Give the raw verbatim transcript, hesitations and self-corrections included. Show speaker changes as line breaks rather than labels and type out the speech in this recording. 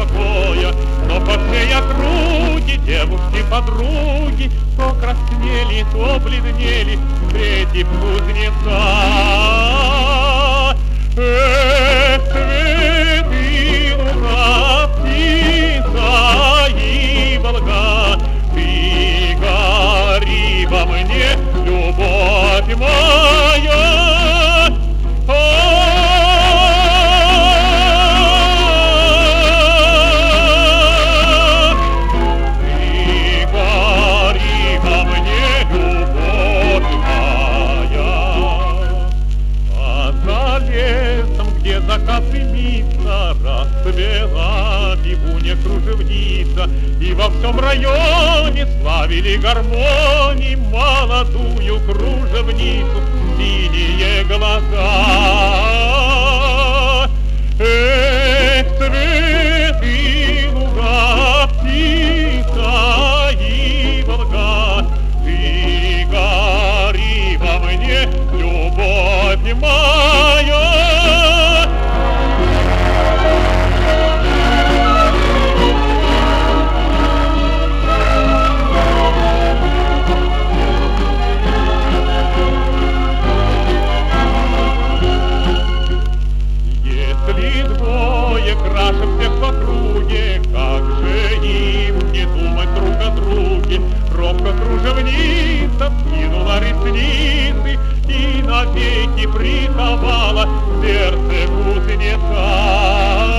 покоя. Но по всей округе девушки-подруги то краснели, то бледнели, встретив кузнеца. Эх, цветы, луна, птица и волга, ты гори во мне, любовь моя. Закат дымится, расцвела бегунья кружевница, и во всем районе славили гармонии молодую кружевницу, синие глаза. Эх, цветы, луга, птица и волга, ты гори во мне, любовь моя. Краше всех в округе, как же им не думать друг о друге? Робко кружевница скинула ресницы и навеки приковала сердце кузнеца.